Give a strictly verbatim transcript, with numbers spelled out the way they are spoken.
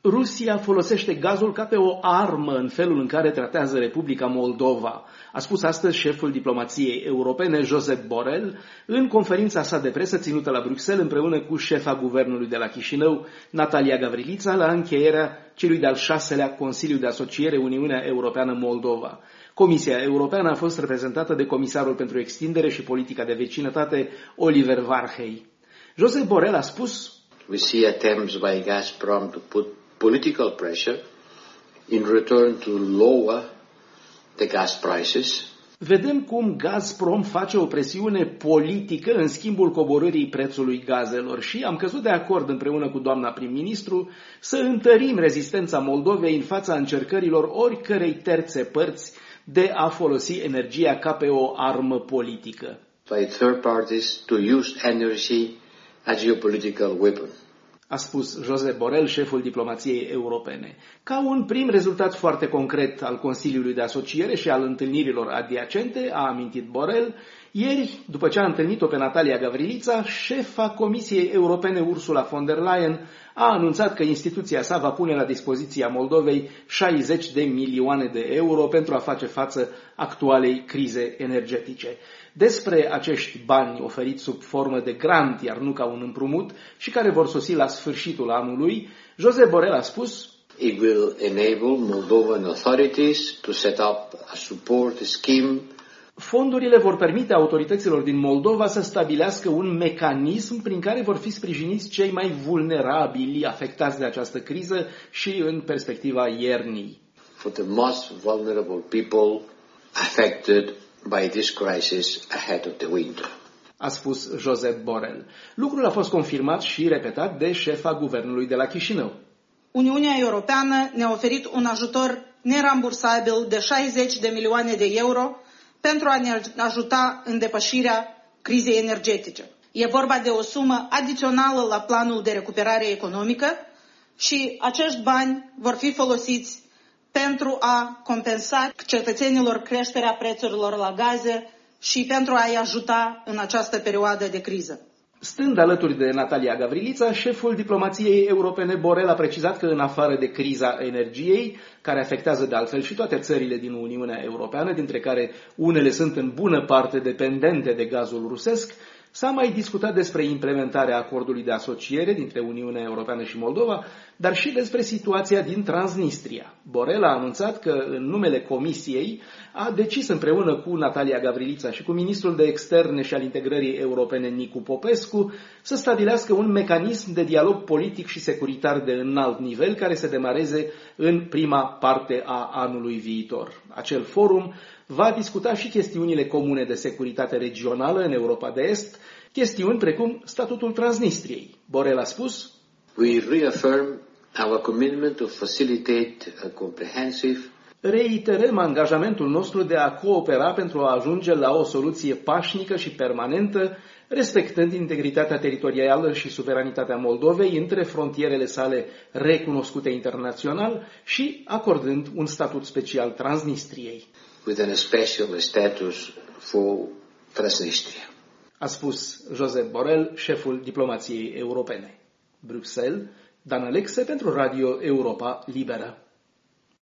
Rusia folosește gazul ca pe o armă în felul în care tratează Republica Moldova, a spus astăzi șeful diplomației europene, Josep Borrell, în conferința sa de presă ținută la Bruxelles împreună cu șefa guvernului de la Chișinău, Natalia Gavrilița, la încheierea celui de-al șaselea Consiliu de Asociere Uniunea Europeană-Moldova. Comisia Europeană a fost reprezentată de comisarul pentru extindere și politica de vecinătate, Oliver Varhey. Josep Borrell a spus: We see attempts by Gazprom to put political pressure in return to lower the gas prices. Vedem cum Gazprom face o presiune politică în schimbul coborârii prețului gazelor și am căzut de acord împreună cu doamna prim-ministru să întărim rezistența Moldovei în fața încercărilor oricărei terțe părți de a folosi energia ca pe o armă politică. By third parties to use energy as a geopolitical weapon, a spus Josep Borrell, șeful diplomației europene. Ca un prim rezultat foarte concret al Consiliului de Asociere și al întâlnirilor adiacente, a amintit Borrell, ieri, după ce a întâlnit-o pe Natalia Gavrilița, șefa Comisiei Europene Ursula von der Leyen a anunțat că instituția sa va pune la dispoziția Moldovei șaizeci de milioane de euro pentru a face față actualei crize energetice. Despre acești bani oferiți sub formă de grant, iar nu ca un împrumut, și care vor sosi la sfârșitul anului, Josep Borrell a spus: It will enable Moldovan authorities to set up a support scheme. Fondurile vor permite autorităților din Moldova să stabilească un mecanism prin care vor fi sprijiniți cei mai vulnerabili afectați de această criză și în perspectiva iernii. For the most vulnerable people affected by this crisis ahead of the winter, a spus Josep Borrell. Lucrul a fost confirmat și repetat de șefa guvernului de la Chișinău. Uniunea Europeană ne-a oferit un ajutor nerambursabil de șaizeci de milioane de euro pentru a ne ajuta în depășirea crizei energetice. E vorba de o sumă adițională la planul de recuperare economică și acești bani vor fi folosiți pentru a compensa cetățenilor creșterea prețurilor la gaze și pentru a-i ajuta în această perioadă de criză. Stând alături de Natalia Gavrilița, șeful diplomației europene Borrell a precizat că în afară de criza energiei, care afectează de altfel și toate țările din Uniunea Europeană, dintre care unele sunt în bună parte dependente de gazul rusesc, s-a mai discutat despre implementarea acordului de asociere dintre Uniunea Europeană și Moldova, dar și despre situația din Transnistria. Borrell a anunțat că în numele Comisiei a decis împreună cu Natalia Gavrilița și cu ministrul de externe și al integrării europene Nicu Popescu să stabilească un mecanism de dialog politic și securitar de înalt nivel care să demareze în prima parte a anului viitor. Acel forum va discuta și chestiunile comune de securitate regională în Europa de Est, chestiuni precum statutul Transnistriei. Borrell a spus: We reaffirm our commitment to facilitate a comprehensive. Reiterăm angajamentul nostru de a coopera pentru a ajunge la o soluție pașnică și permanentă, respectând integritatea teritorială și suveranitatea Moldovei între frontierele sale recunoscute internațional și acordând un statut special Transnistriei. With a special status for Transnistria, a spus Josep Borrell, șeful diplomației europene. Bruxelles, Dan Alexe pentru Radio Europa Liberă.